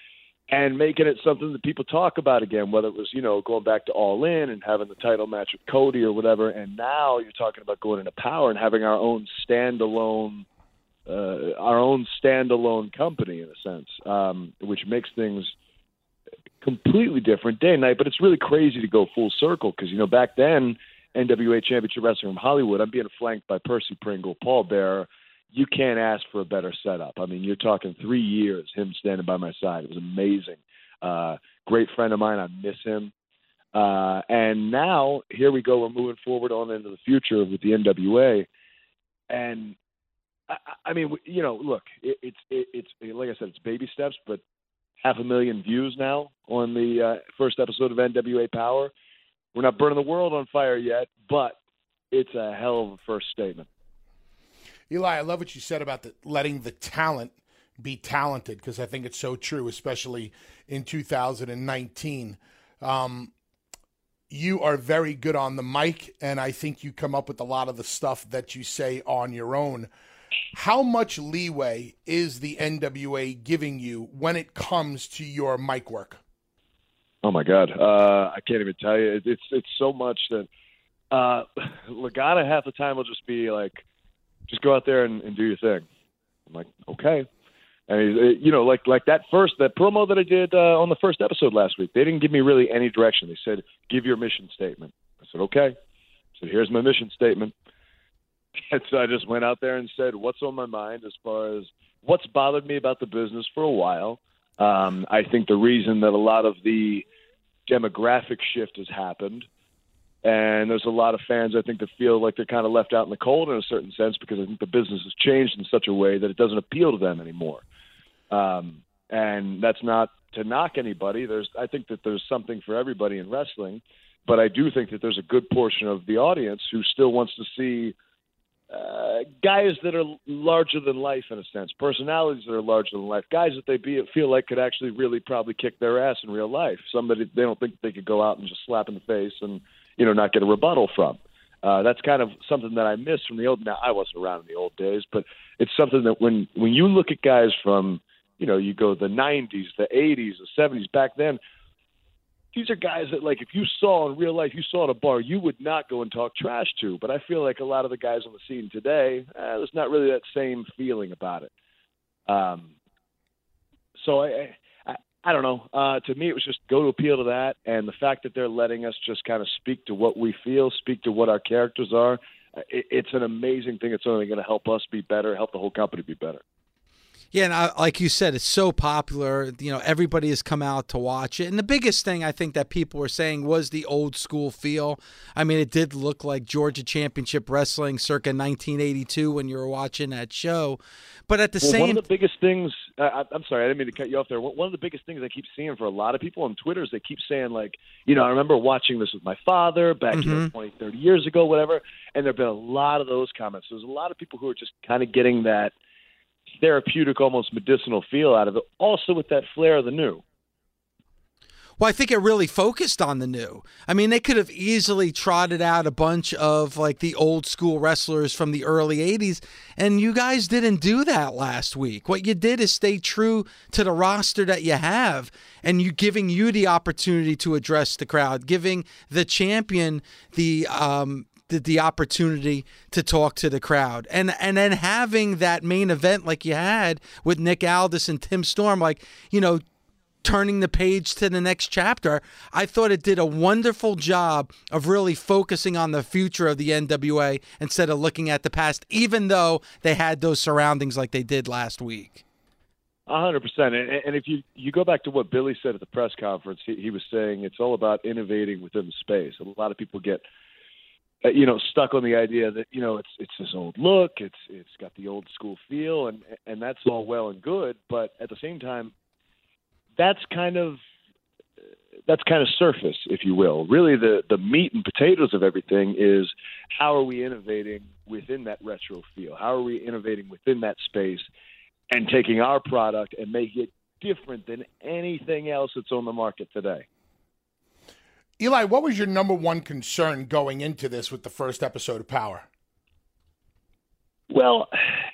and making it something that people talk about again, whether it was, you know, going back to All In and having the title match with Cody or whatever. And now you're talking about going into Power and having our own standalone, uh, our own standalone company in a sense, um, which makes things completely different day and night. But it's really crazy to go full circle because, you know, back then, N W A Championship Wrestling from Hollywood, I'm being flanked by Percy Pringle, Paul Bearer. You can't ask for a better setup. I mean, you're talking three years, him standing by my side. It was amazing. Uh, great friend of mine. I miss him. Uh, and now, here we go. We're moving forward on into the future with the N W A. And, I, I mean, you know, look, it, it's, it, it's like I said, it's baby steps, but half a million views now on the uh, first episode of N W A Power. We're not burning the world on fire yet, but it's a hell of a first statement. Eli, I love what you said about the, letting the talent be talented, because I think it's so true, especially in two thousand nineteen. Um, you are very good on the mic, and I think you come up with a lot of the stuff that you say on your own. How much leeway is the N W A giving you when it comes to your mic work? Oh my God, uh, I can't even tell you. It, it's it's so much that uh, Lagana half the time will just be like, "Just go out there and, and do your thing." I'm like, "Okay," and he's, you know, like like that first that promo that I did uh, on the first episode last week. They didn't give me really any direction. They said, "Give your mission statement." I said, "Okay." I said, "Here's my mission statement." And so I just went out there and said what's on my mind as far as what's bothered me about the business for a while. Um, I think the reason that a lot of the demographic shift has happened, and there's a lot of fans, I think, that feel like they're kind of left out in the cold in a certain sense because I think the business has changed in such a way that it doesn't appeal to them anymore. Um, and that's not to knock anybody. There's, I think that there's something for everybody in wrestling, but I do think that there's a good portion of the audience who still wants to see Uh, guys that are larger than life in a sense, personalities that are larger than life, guys that they be, feel like could actually really probably kick their ass in real life. Somebody they don't think they could go out and just slap in the face and, you know, not get a rebuttal from. Uh, that's kind of something that I miss from the old. Now I wasn't around in the old days, but it's something that when when you look at guys from, you know, you go the nineties, the eighties, the seventies, back then. These are guys that, like, if you saw in real life, you saw at a bar, you would not go and talk trash to. But I feel like a lot of the guys on the scene today, eh, there's not really that same feeling about it. Um, so I, I, I don't know. Uh, to me, it was just go to appeal to that, and the fact that they're letting us just kind of speak to what we feel, speak to what our characters are. It, it's an amazing thing. It's only going to help us be better, help the whole company be better. Yeah, and I, like you said, it's so popular. You know, everybody has come out to watch it. And the biggest thing I think that people were saying was the old school feel. I mean, it did look like Georgia Championship Wrestling circa nineteen eighty-two when you were watching that show. But at the well, same... One of the biggest things... I, I'm sorry, I didn't mean to cut you off there. One of the biggest things I keep seeing for a lot of people on Twitter is they keep saying, like, you know, I remember watching this with my father back mm-hmm. you know, twenty, thirty years ago, whatever, and there have been a lot of those comments. There's a lot of people who are just kind of getting that therapeutic, almost medicinal feel out of it, also with that flair of the new. Well, I think it really focused on the new. I mean, they could have easily trotted out a bunch of, like, the old school wrestlers from the early eighties, and you guys didn't do that last week. What you did is stay true to the roster that you have, and you giving you the opportunity to address the crowd, giving the champion the um, the, the opportunity to talk to the crowd. And and then having that main event like you had with Nick Aldis and Tim Storm, like, you know, turning the page to the next chapter, I thought it did a wonderful job of really focusing on the future of the N W A instead of looking at the past, even though they had those surroundings like they did last week. A hundred percent. And if you, you go back to what Billy said at the press conference, he, he was saying it's all about innovating within the space. A lot of people get, you know, stuck on the idea that, you know, it's it's this old look, it's it's got the old school feel, and and that's all well and good. But at the same time, that's kind of that's kind of surface, if you will. Really, the the meat and potatoes of everything is how are we innovating within that retro feel? How are we innovating within that space and taking our product and making it different than anything else that's on the market today? Eli, what was your number one concern going into this with the first episode of Power? Well,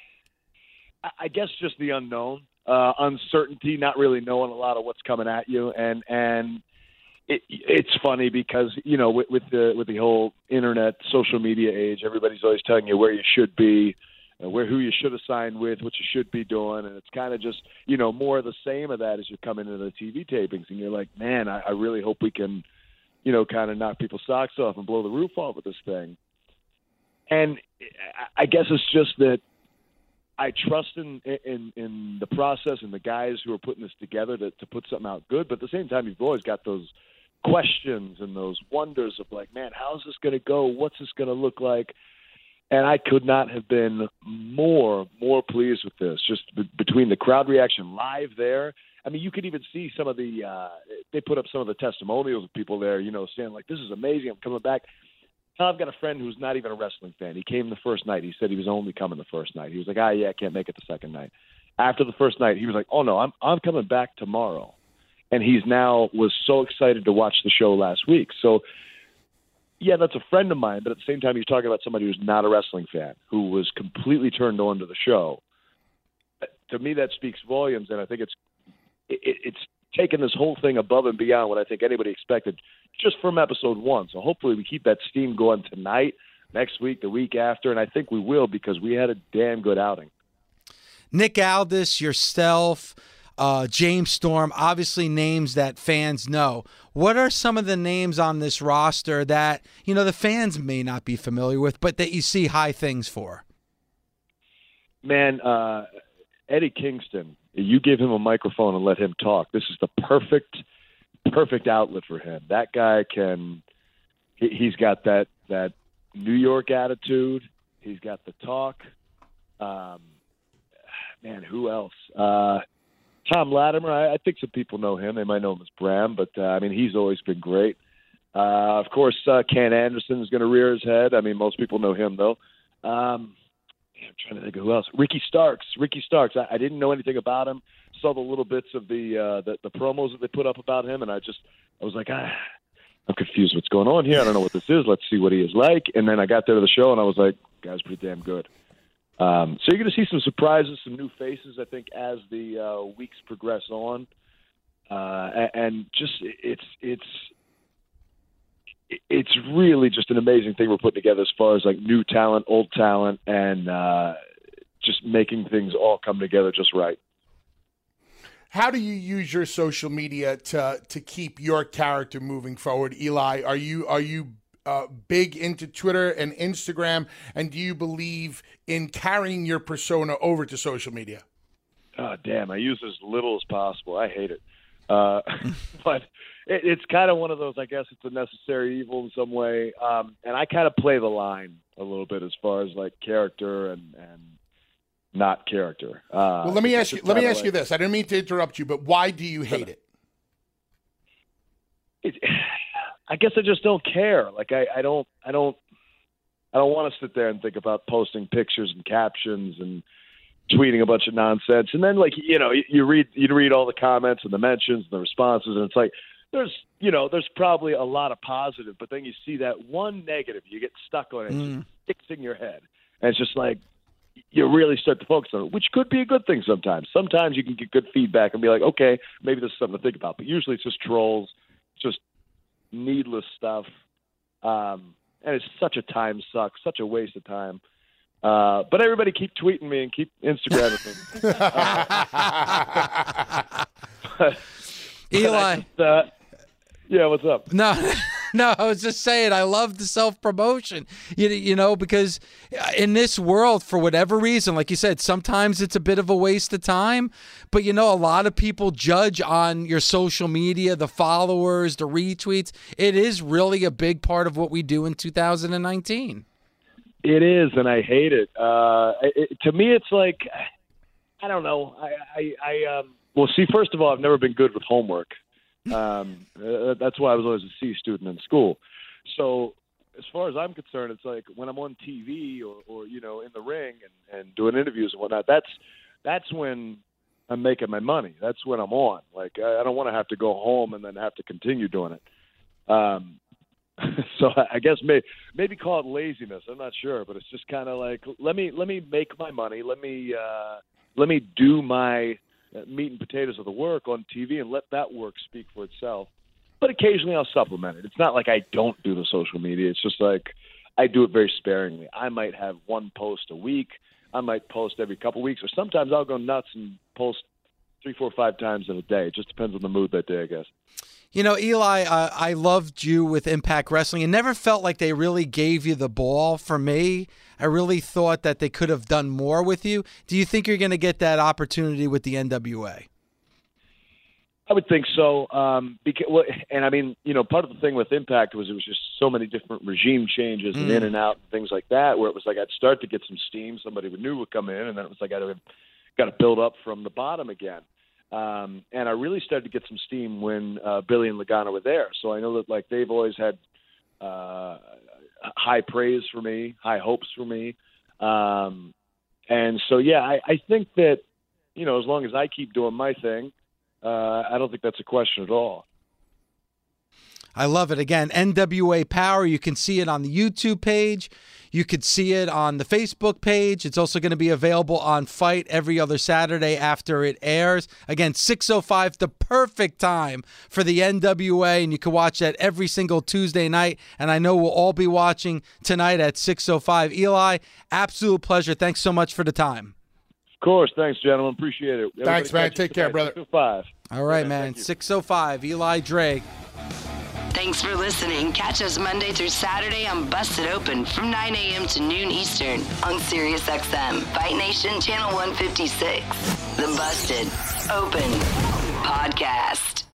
I guess just the unknown, uh, uncertainty, not really knowing a lot of what's coming at you. And, and it, it's funny because, you know, with, with the, with the whole internet, social media age, everybody's always telling you where you should be, uh, where, who you should have signed with, what you should be doing. And it's kind of just, you know, more of the same of that as you're coming into the T V tapings and you're like, man, I, I really hope we can, you know, kind of knock people's socks off and blow the roof off with this thing. And I guess it's just that I trust in, in in the process and the guys who are putting this together to, to put something out good. But at the same time, you've always got those questions and those wonders of like, man, how's this going to go? What's this going to look like? And I could not have been more, more pleased with this, just b- between the crowd reaction live there. I mean, you could even see some of the, uh, they put up some of the testimonials of people there, you know, saying like, this is amazing, I'm coming back. I've got a friend who's not even a wrestling fan. He came the first night. He said he was only coming the first night. He was like, ah, yeah, I can't make it the second night. After the first night, he was like, oh, no, I'm I'm coming back tomorrow. And he's now was so excited to watch the show last week. So, yeah, that's a friend of mine, but at the same time, you're talking about somebody who's not a wrestling fan, who was completely turned on to the show. To me, that speaks volumes, and I think it's it, it's taken this whole thing above and beyond what I think anybody expected just from episode one. So hopefully we keep that steam going tonight, next week, the week after, and I think we will because we had a damn good outing. Nick Aldis, yourself, uh, James Storm, obviously names that fans know. What are some of the names on this roster that, you know, the fans may not be familiar with, but that you see high things for? Man, uh, Eddie Kingston, you give him a microphone and let him talk. This is the perfect, perfect outlet for him. That guy can, he, he's got that, that New York attitude. He's got the talk. Um, man, who else? Uh, Tom Latimer, I, I think some people know him. They might know him as Bram, but, uh, I mean, he's always been great. Uh, of course, uh, Ken Anderson is going to rear his head. I mean, most people know him, though. Um, I'm trying to think of who else. Ricky Starks. Ricky Starks. I, I didn't know anything about him. Saw the little bits of the, uh, the the promos that they put up about him, and I just I was like, ah, I'm confused. What's going on here? I don't know what this is. Let's see what he is like. And then I got there to the show, and I was like, guy's pretty damn good. Um, so you're going to see some surprises, some new faces, I think, as the uh, weeks progress on, uh, and just it's it's. It's really just an amazing thing we're putting together as far as like new talent, old talent, and uh, just making things all come together just right. How do you use your social media to to keep your character moving forward, Eli? Are you are you uh, big into Twitter and Instagram, and do you believe in carrying your persona over to social media? Oh, damn, I use as little as possible. I hate it. Uh, but it, it's kind of one of those, I guess it's a necessary evil in some way. Um, and I kind of play the line a little bit as far as like character and, and not character. Uh, well, let me ask you, let me ask like, you this. I didn't mean to interrupt you, but why do you hate it? it? I guess I just don't care. Like I, I don't, I don't, I don't want to sit there and think about posting pictures and captions and tweeting a bunch of nonsense. And then like, you know, you, you read, you read all the comments and the mentions and the responses, and it's like, there's, you know, there's probably a lot of positive, but then you see that one negative, you get stuck on it, mm. it sticks in your head. And it's just like, you really start to focus on it, which could be a good thing sometimes. Sometimes you can get good feedback and be like, okay, maybe this is something to think about. But usually it's just trolls, it's just needless stuff. Um, and it's such a time suck, such a waste of time. Uh, but everybody keep tweeting me and keep Instagramming me. uh, but, Eli. Just, uh, yeah, what's up? No, no, I was just saying I love the self-promotion, you, you know, because in this world, for whatever reason, like you said, sometimes it's a bit of a waste of time, but, you know, a lot of people judge on your social media, the followers, the retweets. It is really a big part of what we do in two thousand nineteen. It is, and I hate it. Uh, it to me, it's like, I don't know. I, I, I um, well, see, first of all, I've never been good with homework. Um, uh, that's why I was always a C student in school. So as far as I'm concerned, it's like when I'm on T V or, or you know, in the ring and, and doing interviews and whatnot, that's that's when I'm making my money. That's when I'm on. Like, I, I don't want to have to go home and then have to continue doing it. Um, so I guess may, maybe call it laziness. I'm not sure, but it's just kind of like, let me let me make my money. Let me uh, let me do my meat and potatoes of the work on T V and let that work speak for itself. But occasionally I'll supplement it. It's not like I don't do the social media. It's just like I do it very sparingly. I might have one post a week. I might post every couple weeks, or sometimes I'll go nuts and post three, four, five times in a day. It just depends on the mood that day, I guess. You know, Eli, uh, I loved you with Impact Wrestling. It never felt like they really gave you the ball for me. I really thought that they could have done more with you. Do you think you're going to get that opportunity with the N W A? I would think so. Um, because, well, and I mean, you know, part of the thing with Impact was it was just so many different regime changes and mm. in and out and things like that, where it was like I'd start to get some steam. Somebody we knew would come in, and then it was like I'd got to build up from the bottom again. Um, and I really started to get some steam when uh, Billy and Lagana were there. So I know that like they've always had uh, high praise for me, high hopes for me. Um, and so, yeah, I, I think that, you know, as long as I keep doing my thing, uh, I don't think that's a question at all. I love it. Again, N W A Power. You can see it on the YouTube page. You could see it on the Facebook page. It's also going to be available on Fight every other Saturday after it airs. Again, six oh five, the perfect time for the N W A, and you can watch that every single Tuesday night. And I know we'll all be watching tonight at six oh five. Eli, absolute pleasure. Thanks so much for the time. Of course. Thanks, gentlemen. Appreciate it. Everybody Thanks, man. Take care, brother. six oh five. All right, man. six oh five, Eli Drake. Thanks for listening. Catch us Monday through Saturday on Busted Open from nine a.m. to noon Eastern on Sirius X M, Fight Nation Channel one fifty-six. The Busted Open Podcast.